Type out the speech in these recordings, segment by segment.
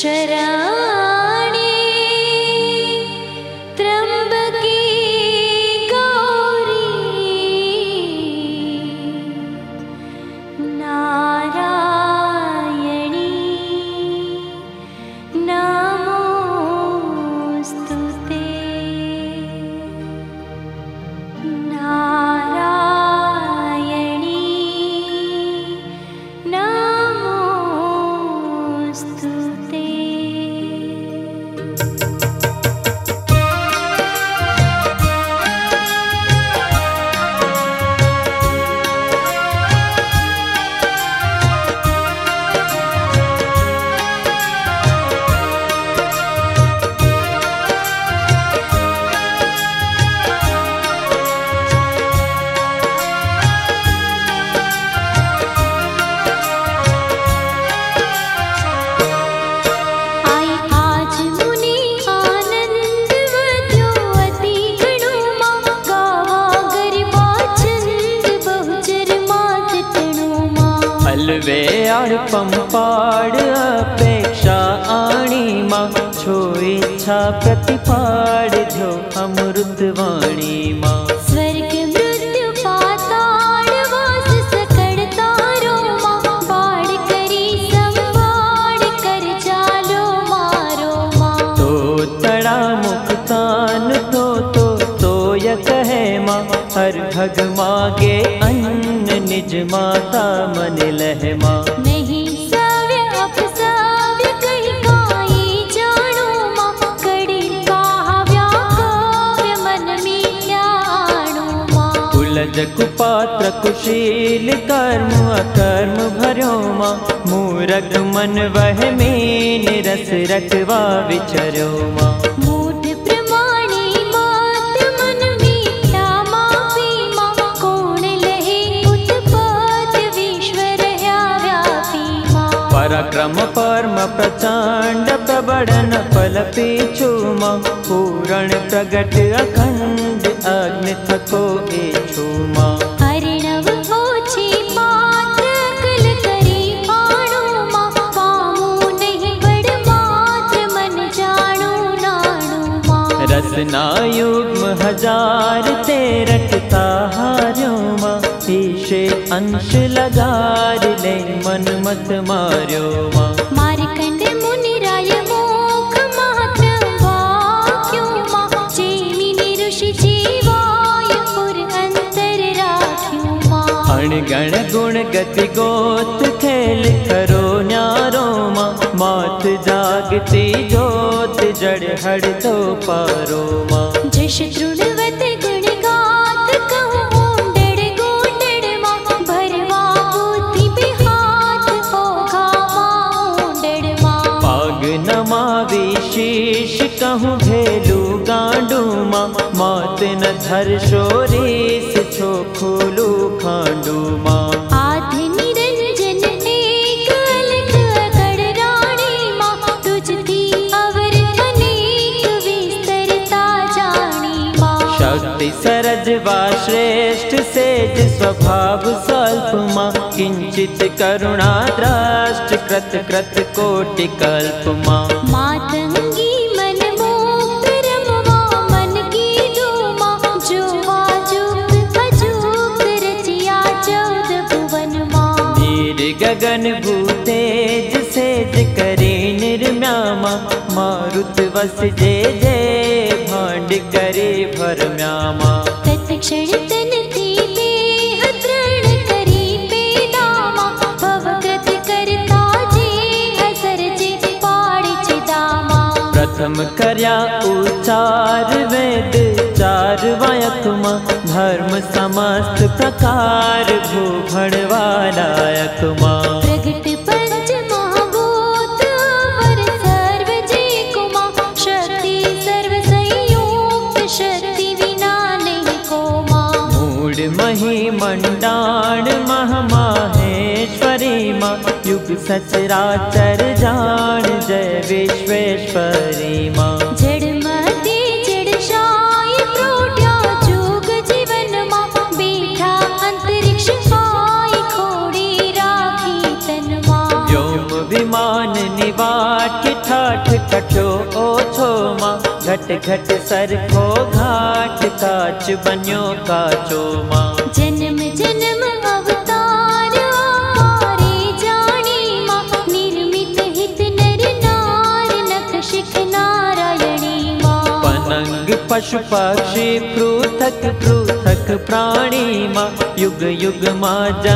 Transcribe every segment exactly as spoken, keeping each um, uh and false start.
शरणी त्र्यंबकी गौरी नारायणी नमोस्तुते। नारायणी नमोस्तुते। हलवे आड़ पंपाड़ अपेक्षा आणी माँ छो इच्छा प्रतिपाड़ जो अमृतवाणी माँ। स्वर्ग मृत्यु पाताल वास सकड़ तारो माँ बाड़ करी संवाड़ कर जालो मारो माँ। तो तड़ा मुक्तान तो तो तो य कहे माँ हर भग मागे अन्न निज माता मन लहमा। नहीं सव्य अपसव्य कहीं काई जानो माँ कड़ी काव्या काव्य मन मीठ्याणो माँ। कुलज कुपात्र कुशील कर्म अकर्म भर्यो माँ मूरख मन वह में रस रटवा विचर्यो माँ। मूढ़ प्रमाणी मात मन मीठ्या मापी माँ कोण लहे उत्पत विश्व रह्या व्यापी माँ। पराक्रम परम प्रचंड प्रबड़न फल पीछू माँ पूरण प्रगट अखंड अग्नि थको एछू माँ। हरिणव ओछी पात्र अकल करी आणो माँ पामू नहीं बड़ मात्र मन जाणो नाणो माँ। रसना युग्म हजार ते रटता हार्यो माँ ईशे अंश लगार ले मन मत मार्यो माँ। मारकंड मुनि राय मोख मात्र वाक्यो माँ जेमिनी ऋषि जीवाय पुर अंतर राख्यो माँ। अणगण गुण गति गोत खेल करो न्यारो माँ मात जागती जोत जड़ हड़ तो पारो माँ। जश तृणवत गुण गात कहूँ ओंडड़ गोंडड़ माँ भरवा बुद्धि बिहात होगा माँ ओंडड़ माँ। पाग नमावी शीश कहूँ भेलू गांडू माँ मात न धर शोरीस छो खोलू खांडू माँ। आधि निरंजन एक अलख अकड़ राणी माँ तुझ थी अवर अनेक विस्तरता जानी माँ। शक्ति सरज वा श्रेष्ठ सेज स्वभाव स्वल्प माँ किंचित करुणा द्रष्ट कृत कृत कोटि कल्प माँ। मातंगी मन मोक्त रमवा मन की धूमा जो वाजुक्त अजूक्त रचिया चौद भुवन माँ। नीर गगन भूतेज सेज करे निर्म्यामा मारुत वस जे जे भांड करे भरम्यामा। तत्क्षण तन थी देह तृण करी पेदामा भवकृत करता जे हसर जे पाड़ चिदामा। प्रथम कर्या उचार वेद चार वायक माँ धर्म समस्त प्रकार भूभण वालायक माँ। प्रगट पंच महाभूत अवर सर्व जे कुमा शक्ति सर्व संयुक्त शक्ति विना नहीं को माँ। मूड मही मंडाण महामाहेश्वरी माँ युग सचराचर जान जय विश्वेश्वरी माँ। जड़ मध्य जड़ शाय प्रोट्या जुग जीवन माँ बैठा अंतरिक्ष पाई खोड़ी राखी तन माँ। व्योम विमान निवाट ठा काठ कठो ओछो मां, घट घट सरखो घाट काच बन्यो काचो मां। जन्म जन्म अवतार आरे जानी मां, निर्मित हित नर नार नख शिख नारायणी मां। पनंग पशु पक्षी पृथक पृथक प्राणी मां, युग युग मां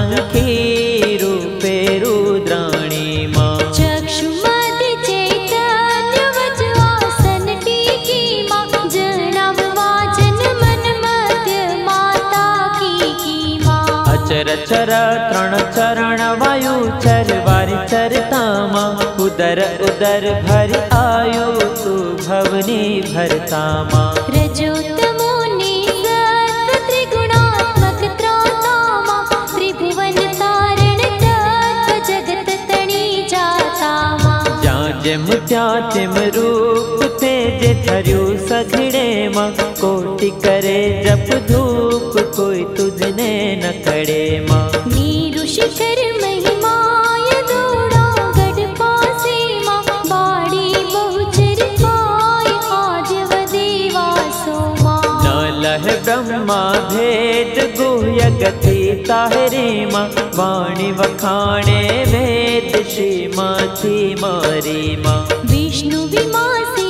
जंखी रूपे रुद्राणी मां। चक्षु मध्य चैतन्य वच आसन टीकी मां, जनाब वाचन मन मध्य माता की की मां। अचर चर तृण चरण वायु चर वारि चरता मां, उदर उदर भर आयु तू भवनी भरता मां। रजो तमो निसर्ग त्रिगुणात्मक त्राता मां, त्रिभुवन तारण तत्व जगत तणी जाता मां। ज्यां जिम त्यां तिम रूप ते जे धर्यु सघड़े मां, कोटि करे जप धूप कोई तुझने न कड़े मां। नीरु शिखर महिमाय दौड़ा गढ़ पासे मां, बाड़ी बहुचर पाय आज वदेवासो मां। न लह ब्रह्मा भेद गुह्य गति ताहरे मां, वाणी वखाणे वेद श्रीमती मारी मां। विष्णु विमासी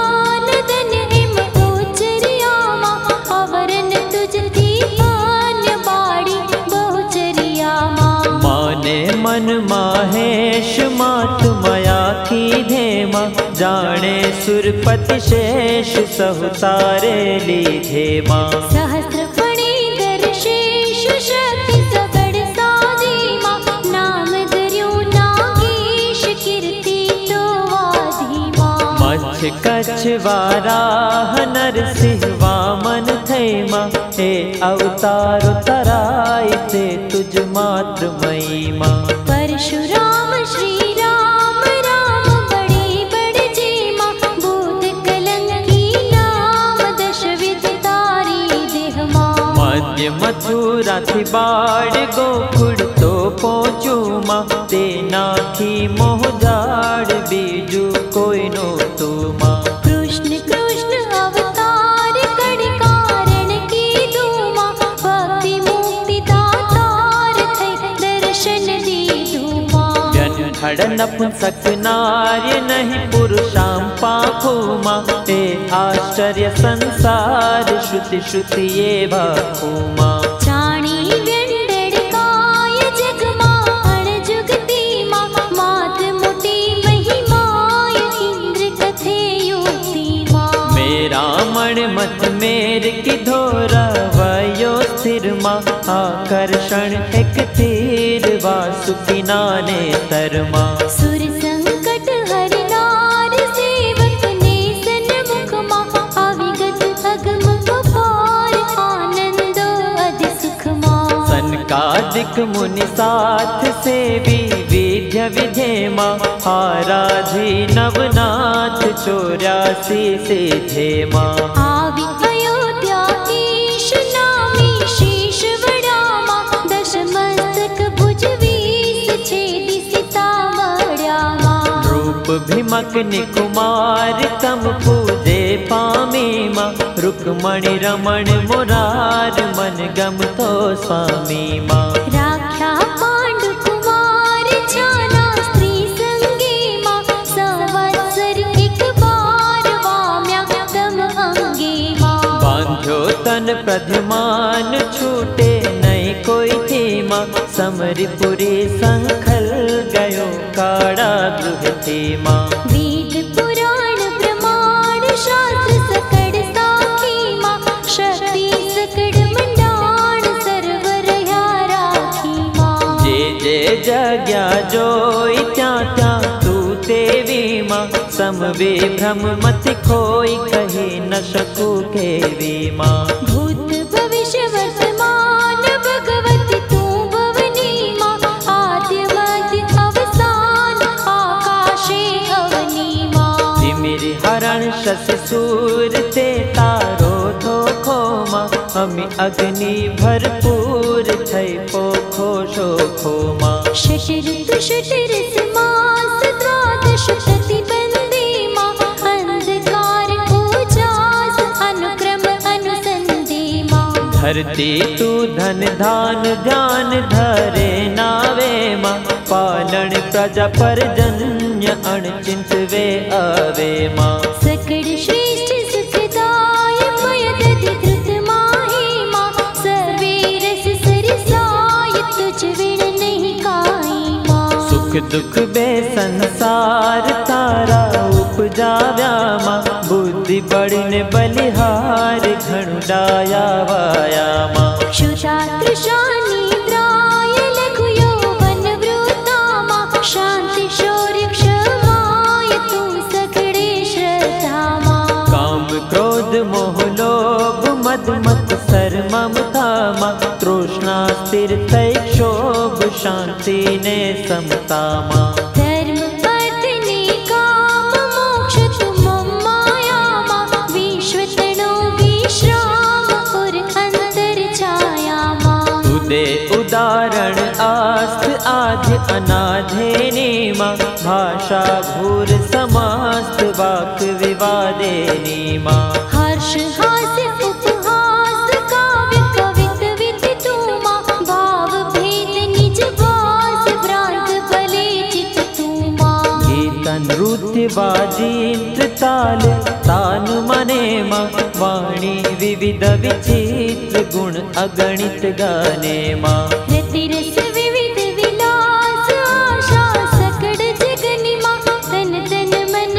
मानदन हिम ओचरिया मां, अवरन तुझती मान्य बाड़ी बहुचरिया मां। माने मन माहेश मात मया की धेमा, जाने सुरपति शेष सहुतारे लीधे मां। सहस्र फणीधर शेष शक्ति सगड़ साधी मां, नाम धर्यो नागेश कीर्ति तो वाधी मां। मच्छ कच्छ वाराह नरसिंह वामन थे मां, हे अवतार तराय ते तुझ मात्र मई मां। परशुराम श्री राम राम बड़े बड़े जे मां, बोध कलंकी नाम दश विध तारी देह मां। मध्य मथुरा थी बाड़ गोकुड़ तो पहुँचू मां, ते नाखी मोह जाड़ बीजू कोई नो तू मां। कृष्ण कृष्ण अवतार कड़ कारण की धूमा, भक्ति मुक्ति दातार थे दर्शन दी धूमा। व्यंढड़ नपुंसक नार्य नहीं पुरुषाम पाखो मां, हे आश्चर्य संसार श्रुति श्रुति ये भाखो मां। चाणी व्यंढड़ काय जग मां अण जुगती मां, मात मोटी महिमाय इंद्र कथे युक्ति मां। मेरा मण मत मेर की धोरा वयो स्थिर मां, आकर्षण एक तीर वासुकी नाने तर मां। सुर संकट हर नार सेवक ने सन्मुख मां, अविगत अगम अपार आनंदो अधि सुख मां। सनकादिक मुनि साथ सेवी विद्या विधे मां, आराधी नवनाथ चौरासी सिद्धे मां। आवी अयोध्याधीश नामी शीश वड़ा मां, दश मस्तक भुज वीस छेदी सीता वड़ा मां। रूप भीमक निकुमार तम पूजे पामी मां, रुक्मणी रमण मुरार मन गम तो स्वामी मां। राख्या पांडु कुमार छाना स्त्री संगी मां, संवत्सर एक बार वाम्या तम अंगी मां। बांध्यो तन प्रद्युमान छूटे नहीं कोई थी मां, समरिपुरी संखल गयो काड़ा गृह थी मां। वेद पुराण प्रमाण शास्त्र सकड़ साखी मां, शक्ति सकड़ मंडाण सरवर या राखी मां। जे जे जग्या जोई त्या त्या तू तेवी मां, सम विभ्रम मत कोई कही न सकू केवी मां। भूत भविष्य वर्तमान भगवती तू भवनी मां, आद्य मध्य अवसान आकाशे अवनी मां। तिमिर हरण शश सूर ते तारो धोखो मां, अमि अग्नि भरपूर थई पोखो शोखो मां। षट ऋतु षट रस मास द्वादश प्रतिबंधी धरती तू धन धान ध्यान धरे नावे माँ, पालन प्रजा परजन्य अणचिंत वे आवे माँ। सकड़ श्रेष्ठ सुखदाय मयदधि धृत माही माँ, सर्वे रस सरसाय तुझ विण नहीं काई माँ। सुख दुख बे संसार तारा उपजाव्या माँ, बुद्धि बड़ने बलिहार घणुडाया वाया माँ। क्षुधा तृषा निद्राय लघु यौवन वृता माँ, शांति शौर्य क्षमाय तू सकड़े श्रद्धा माँ। काम क्रोध मोह लोभ मद मत सर ममता माँ, तृष्णा स्थिर तय क्षोभ शांति ने समता माँ। धर्म अर्थ निकाम मोक्ष तुम माया माँ, विश्व तनो विश्राम और अंतर छाया माँ। तुदे उदाहरण आस्थ आद्य अनाधेनी माँ, भाषा भूर समास्त वाक विवादेनी माँ। हर्ष हास्य उपहास काव्य कवित विधि तू माँ, भाव भेद निज वास भ्रांत भले चित तू माँ। कीर्तन नृत्य वाजिंत्र ताल तान मने माँ, वाणी विविध विचित्र गुण अगणित गाने माँ। रति रस विविध विलास आशा सकड़ जगनि माँ, तन तन मन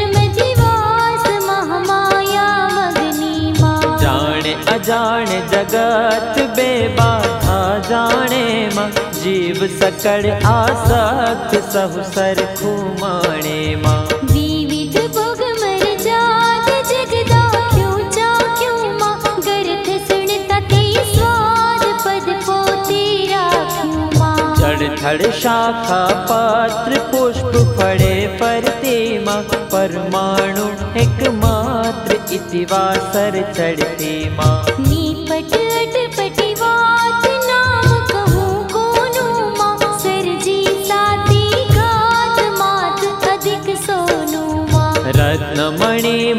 मधिवास महामाया मगनी माँ। जाने अजाने जगत बेबाधा जाने माँ, जीव सकड़ आसक्त सहु सरखू माणे माँ। विविध भोग मर जात जगदा क्यों जा क्यों माँ, गर्थ सुनता ते स्वाद पद पोते राख्यूं माँ। जड़ धड़ शाखा पत्र पुष्प फड़े परते माँ, परमाणु एक मात्र इति वासर चढ़ते माँ। नीपट अटपटी वात नाम कहूँ कोनु माँ, सरजी साती घात मात अधिक सोनु माँ। रत्नमणि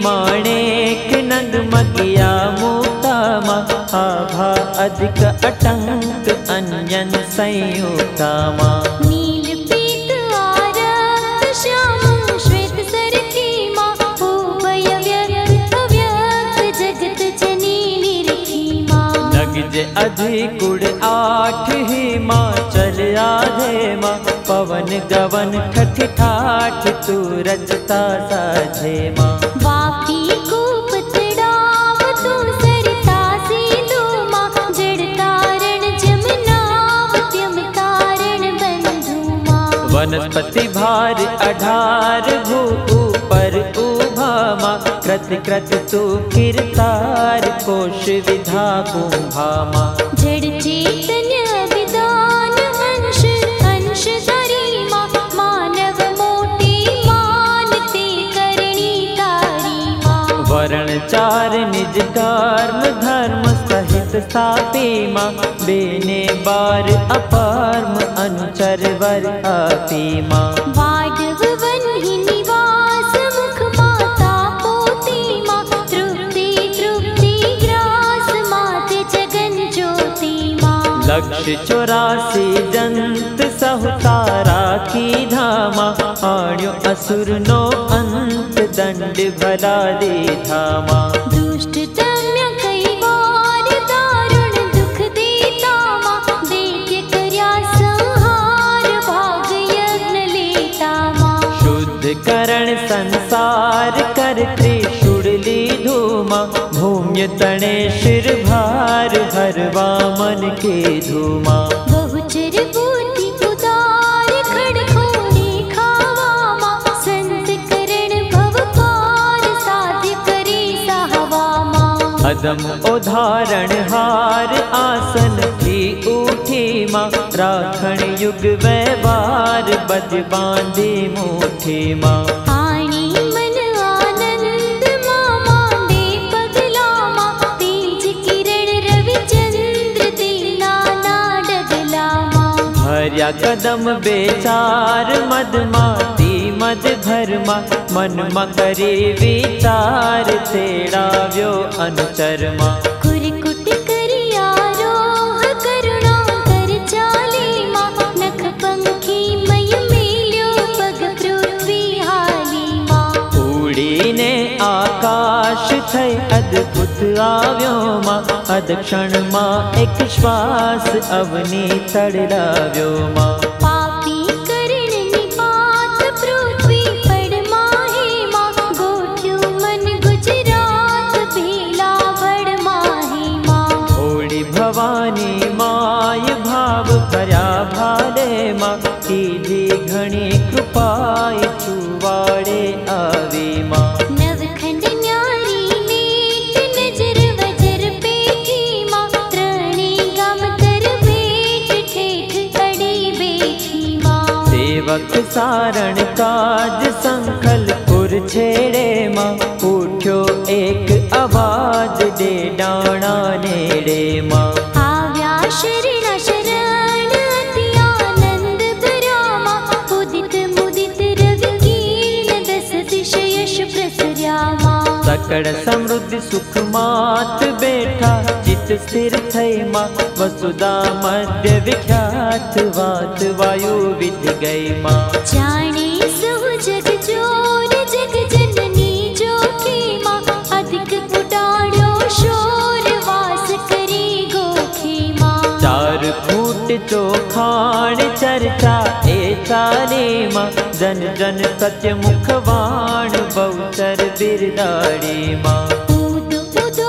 माणेक नंद मगिया मोता माँ, आभा अधिक अटंक अन्यन संयुक्ता माँ। नील पीत आरक्त श्याम श्वेत सरखी माँ, उभय व्यक्त अव्यक्त जगत जननी निरखी माँ। नगज अधिकुड़ आठ ही माँ, चल आधे माँ, पवन गवन ठठ ठाठ तू रचता साझे माँ। वापी कूप तड़ाव तू सरता सिंधु माँ, जड़ तारण जमुनाव त्यम तारण बंधु माँ। वनस्पति भार अठार भू ऊपर उभा माँ, कृत कृत तू कीर्तार कोश विधा कुंभा माँ। जड़ चैतन्य विदान अंश अंश धरी माँ, मानव मोटी मानते करणी तारी माँ। वर्ण चार निज कर्म धर्म सहित स्थापी माँ, बेने बार अपार्म अनुचर वर आपी माँ। वाडव वन ही निवास मुख माता पोती माँ, तृप्ति तृप्ति ग्रास मात जगन ज्योति माँ। लक्ष्य चौरासी जंत सहुतारा की धामा, आण्यो असुर नो अंत दंड भला दे धामा। दुष्ट दम्य कई बार दारुण दुख देता माँ, दैत्य कर्या संहार भाग यज्ञ लेता माँ। शुद्ध करण संसार कर त्रिशूल ली धूमा, भूम्य तणे शिर भार हरवा मन के धूमा। बहुचर बुद्धि उदार खड़खोरे खावा माँ, संत करण भव पार साध्य करे साहवा माँ। अदम उदाहरण हार आसन की उठी माँ, राखण युग व्यवहार बद बांधी मुठी माँ। आणी मन आनंद माँ, मांडे पगला माँ, तेज किरण रविचंद्र दीना ना डगला माँ। हर्या कदम बेचार मद माती मद धर्मा, मन मकरे विचार तेड़ा व्यो अनुचरमा। कुरकुट करिया रो अद्भुत आव्यो मां अदक्षण मां एक श्वास अवनी तड़लाव्यो मां पापी करण निपात पृथ्वी पर माहे मां गोठ्यो मन गुजरात भेला भड़ माहे मां भोली भवानी माय भाव भर्या भाले मां कीधी घणी कृपाय चुवाड़े आवी मां नवखंड न्यारी नेत नजर वजर पेठी मां त्रणी गम कर बेट ठेठ अड़ी बैठी मां सेवक सारण काज संखल पुर छेड़े मां उठ्यो एक आवाज दे डाणा नेड़े मां आव्या शरण शरण अति आनंद भरा मां उदित मुदित रवि कीर्ण दस दिश यश प्रसर्या मां सकड़ समृद्धि सुख मात बैठा चित स्थिर थई मां वसुधा मध्य विख्यात वात वायु विध गई मां जाने सहु जग जोर जग जननी जो की मां अधिक उडाड़ो शोर वास करी गोखी मां चार फूट चोखाण चर्चा ए चाले मां जन जन सत्य मुखवाण बहुचर बिरदाड़ी मां ऊद उदो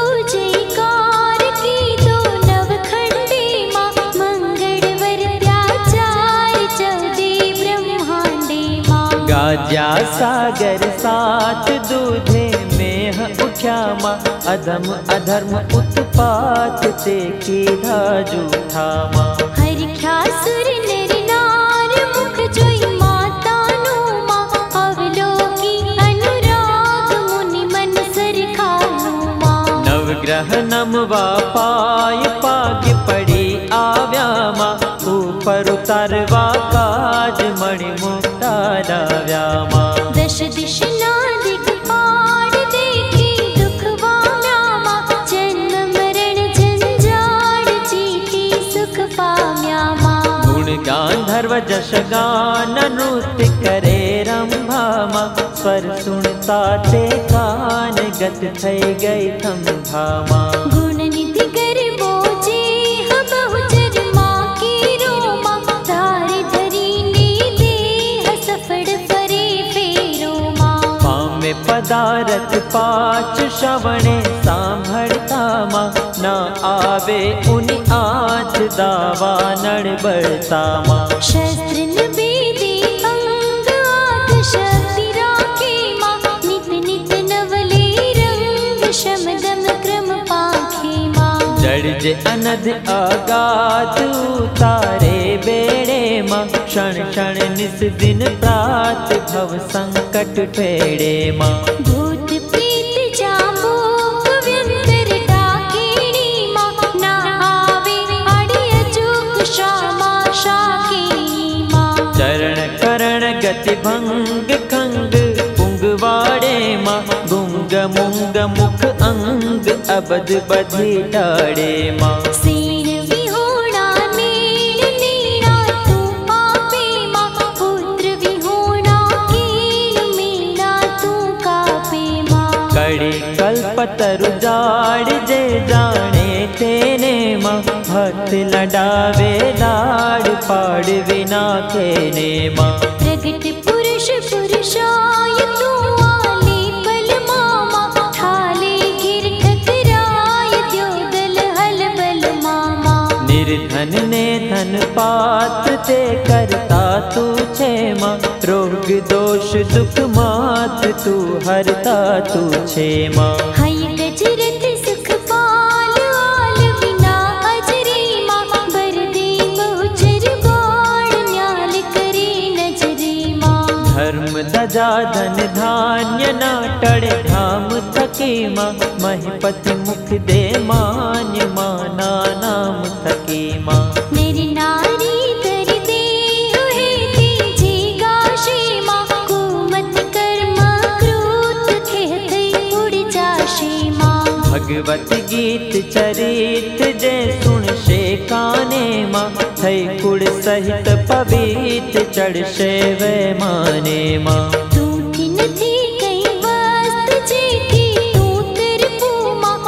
जयकार की दो नवखंडे मां मंगलवर त्याचार चौदे ब्रह्मांडे मां गाज्या सागर सात दूधे मेह उठ्या मां अधम अधर्म उत्पात ते कीधा जूठा मां हरिख्या सुर नर नार मुख जोई मातानु मां अवलोकी अनुराग मुनि मन सरखानु मां नवग्रह नमवा पाय पाग पड़ी आव्या मां ऊपर उतारवा काज मणि मुक्ता डाव्या मां दश दिश नादिक पार देखी दुख वाम्या मां जन्म मरण जंजाड़ जीती सुख पाम्या मां गुण गांधर्व जश गान नृत्य करे रंभा मां स्वर सुनता ते कान गत थई गई थंभा मां गुण निधि कर बोजे बहुचर मां की रोमा धारि धरी ने देह सफड़ फरे फेरो मां पामे पदारथ पाच श्रवणे सांभळता मां न आवे उनि आच दावा नड़बड़ता मां शस्त्र निबेदे अंग आद शक्ति राखे मां नित नित नवले रंग शम दम क्रम पाखे मां जड़ जे अनध अगाध उतारे बेड़े मां क्षण क्षण निस दिन प्रात भव संकट फेड़े मां भूत प्रेत जामुक व्यंतर डाकिनी मां ना आवे आड़े अचूक श्यामा शाकिनी मां चरण करण गति भंग खंग पुंगवाड़े मां गुंग मुंग मुख अंग अबद बधी डाड़े मां सीन विहोणा नीण नीणा तू पापे मां पुत्र विहोणा कीन मीणा तू कापे मां कड़ी कल्पतरु जाड़ जे जाने तेने मां हथ लडावे लाड़ पाड़ विना केने मां प्रगट पुरुष पुरुषाय तू आले पल मामा ठाले गिर ठकराय द्योदल हल बल मामा निर्धन ने धन पात ते करता तू छे मां रोग दोष दुख मात तू हरता तू छे मां हय गजरथ सुख पाल आल विना अजरे मां बर दे बहुचर बाण न्याल करे नजरे मां धर्म दजा धन धान्य ना टड़े धाम थके मां महिपति मुख दे मान्य माना नाम थके मां मेरी नारी कर दे हुए तेजे गाशे मां कुमत कर्म क्रूत खेत उड़ जाशे मां भगवत गीत चरित जे सुन शे काने मां थई कुड़ सहित पवित चढ़शे वे माने मां तू थी नथी कई वस्त जेठी तू तिरपू मां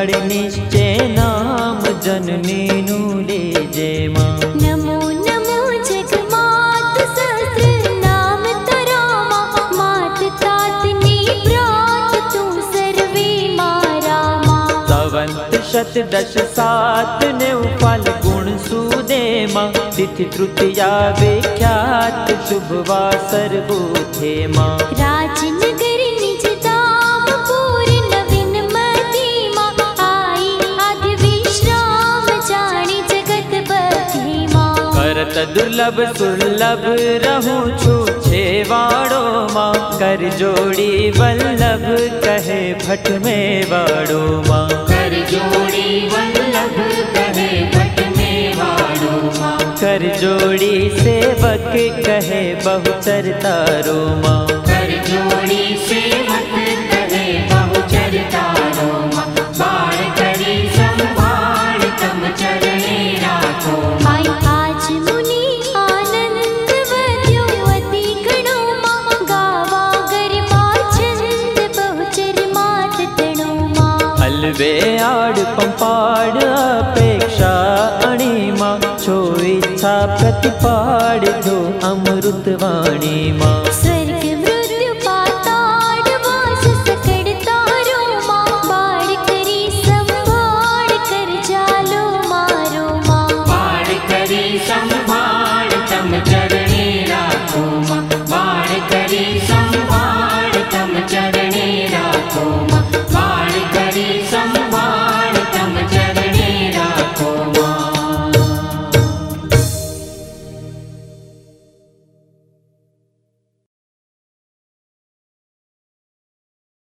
मणि निश्चय नाम जननी नु लेजे मां। नमो नमो जगमात सहस्र नाम तरामा, मात तातनी प्रात तू सर्वे मारा मां। सवंत शत दश सात नेव फल गुण सुदेमा, तिथि तृतीया विख्यात शुभ वासर बूथे मां। राजनगर निज धाम पूर नवीन मदीमा, आई आदि विश्राम जानी जगत बधी मां। करत दुर्लभ सुलभ रहूं छूछे वाड़ो मां, कर जोड़ी वल्लभ कहे भट में वाड़ो मां। कर जोड़ी वल्लभ कहे भट में वाड़ो मां। कर जोड़ी सेवक कहे बहुचर तारो मां। कर जोड़ी सेवक कहे बहुचर तारो मां। बाण करी संभाल तम चरणे राखो मां। आई आज मुनि आनंद वद्यो अति गणो मां, गावा गरिमा छंद बहुचर मात तणो मां। अलवे आड़ पंपाड़ अपेक्षा अणि मां, छो इच्छा प्रतिपाड़ दो अमृत वाणी मां।